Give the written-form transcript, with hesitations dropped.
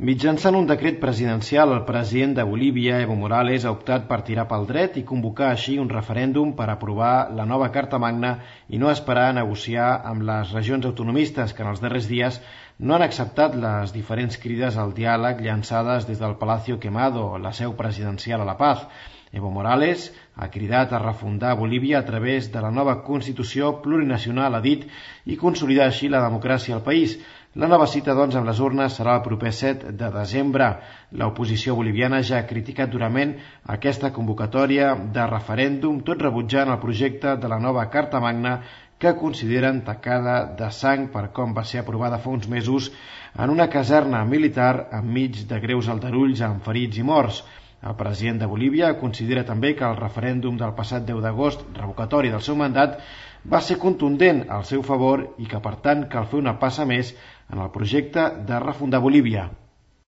Mitjançant un decret presidencial, el president de Bolívia, Evo Morales, ha optat per tirar pel dret i convocar així un referèndum per aprovar la nova Carta Magna i no esperar a negociar amb les regions autonomistes que en els darrers dies no han acceptat les diferents crides al diàleg llançades des del Palacio Quemado, la seu presidencial a La Paz. Evo Morales ha cridat a refundar Bolívia a través de la nova Constitució plurinacional, ha dit, i consolidar així la democràcia al país. La nova cita, doncs, amb les urnes serà el proper 7 de desembre. L'oposició boliviana ja ha criticat durament aquesta convocatòria de referèndum, tot rebutjant el projecte de la nova Carta Magna que consideren tacada de sang per com va ser aprovada fa uns mesos en una caserna militar enmig de greus aldarulls amb ferits i morts. El president de Bolívia considera també que el referèndum del passat 10 d'agost, revocatori del seu mandat, va ser contundent al seu favor i que, per tant, cal fer una passa més en el projecte de refundar Bolívia.